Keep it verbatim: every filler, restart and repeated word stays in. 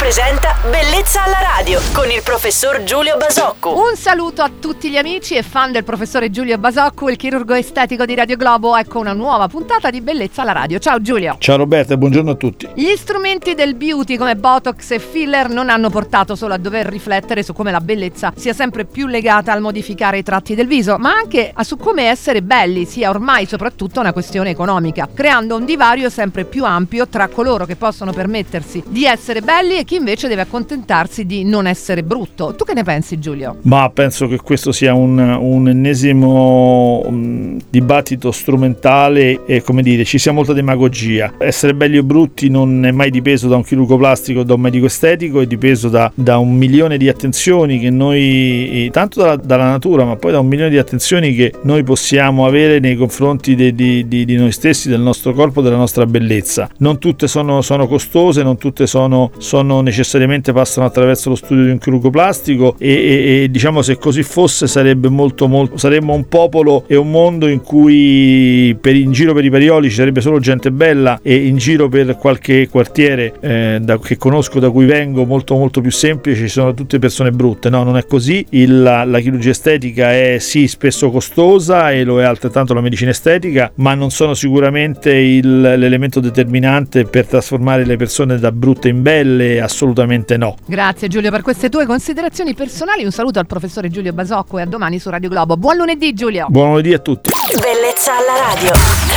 presenta Bellezza alla radio con il professor Giulio Basocco. Un saluto a tutti gli amici e fan del professore Giulio Basocco, il chirurgo estetico di Radio Globo. Ecco una nuova puntata di Bellezza alla radio. Ciao Giulio. Ciao Roberta e buongiorno a tutti. Gli strumenti del beauty come Botox e filler non hanno portato solo a dover riflettere su come la bellezza sia sempre più legata al modificare i tratti del viso, ma anche a su come essere belli sia ormai soprattutto una questione economica, creando un divario sempre più ampio tra coloro che possono permettersi di essere belli e chi invece deve accontentarsi di non essere brutto. Tu che ne pensi, Giulio? Ma penso che questo sia un, un ennesimo um, dibattito strumentale e, come dire, ci sia molta demagogia. Essere belli o brutti non è mai dipeso da un chirurgo plastico o da un medico estetico, è dipeso da, da un milione di attenzioni che noi, tanto dalla, dalla natura, ma poi da un milione di attenzioni che noi possiamo avere nei confronti di, di, di, di noi stessi, del nostro corpo, della nostra bellezza. Non tutte sono, sono costose, non tutte sono, sono necessariamente passano attraverso lo studio di un chirurgo plastico e, e, e diciamo, se così fosse sarebbe molto molto saremmo un popolo e un mondo in cui per in giro per i Parioli ci sarebbe solo gente bella e in giro per qualche quartiere eh, da, che conosco, da cui vengo, molto molto più semplice, ci sono tutte persone brutte. No, non è così. Il, la, la chirurgia estetica è sì spesso costosa e lo è altrettanto la medicina estetica, ma non sono sicuramente il, l'elemento determinante per trasformare le persone da brutte in belle, assolutamente no. Grazie Giulio per queste tue considerazioni personali, un saluto al professore Giulio Basocco e a domani su Radio Globo. Buon lunedì Giulio. Buon lunedì a tutti. Bellezza alla radio.